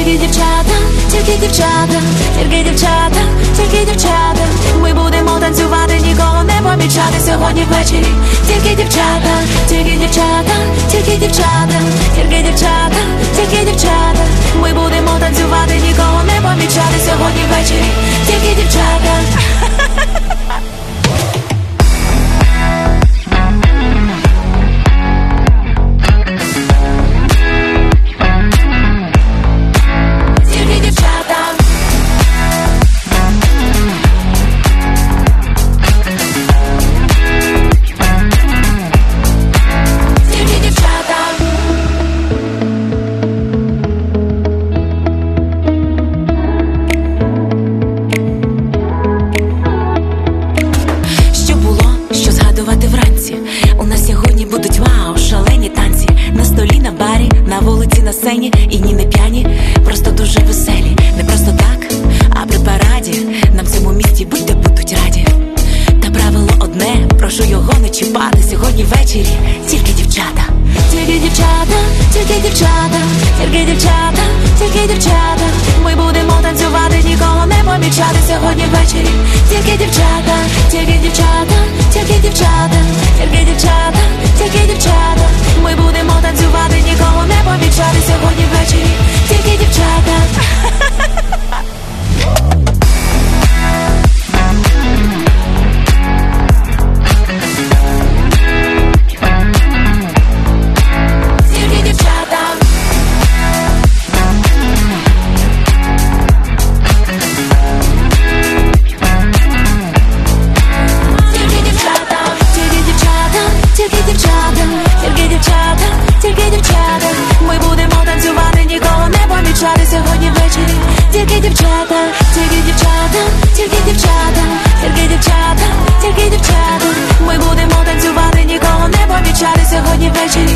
Тільки дівчата, тільки дівчата, тільки дівчата, тільки дівчата. Ми будемо танцювати, нікого не помічати сьогодні ввечері. Тільки дівчата, тільки дівчата, тільки дівчата, тільки дівчата, тільки дівчата. Ми будемо танцювати, нікого не помічати сьогодні ввечері. Тільки дівчата. На вулиці, на сцені, і ні не п'яні, просто дуже веселі. Не просто так, а при параді. Нам в цьому місті будь-де будуть раді. Та правило одне, прошу його не чіпати сьогодні ввечері. Тільки дівчата. Тільки дівчата, тільки дівчата, тільки дівчата, тільки дівчата. Ми будемо танцювати, нікого не помічати сьогодні ввечері. Тільки дівчата, тільки дівчата, тільки дівчата, тільки дівчата, тільки дівчата. Ми будемо танцювати, нікого не помічати сьогодні ввечері. Тільки дівчата. Тільки дівчата, ми будемо танцювати, нікого не помічати сьогодні ввечері. Тільки дівчата, тільки дівчата, тільки дівчата, тільки дівчата, тільки дівчата. Ми будемо танцювати, нікого не помічати сьогодні ввечері.